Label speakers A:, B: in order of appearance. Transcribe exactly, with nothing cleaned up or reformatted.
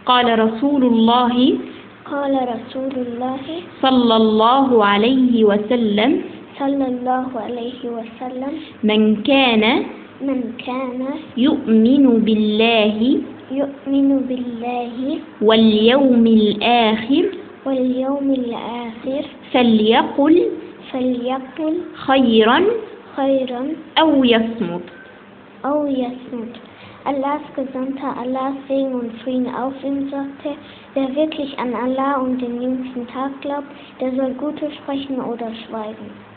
A: قال رسول الله
B: قال رسول الله
A: صلى الله عليه وسلم
B: صلى الله عليه وسلم
A: من كان
B: من كان
A: يؤمن بالله
B: يؤمن بالله
A: واليوم الآخر
B: واليوم الآخر
A: فليقل
B: فليقل
A: خيرا
B: خيرا
A: أو يصمت.
B: أو يصمت. Allahs Gesandter, Allahs Segen und Frieden auf ihm, sagte, wer wirklich an Allah und den jüngsten Tag glaubt, der soll Gutes sprechen oder schweigen.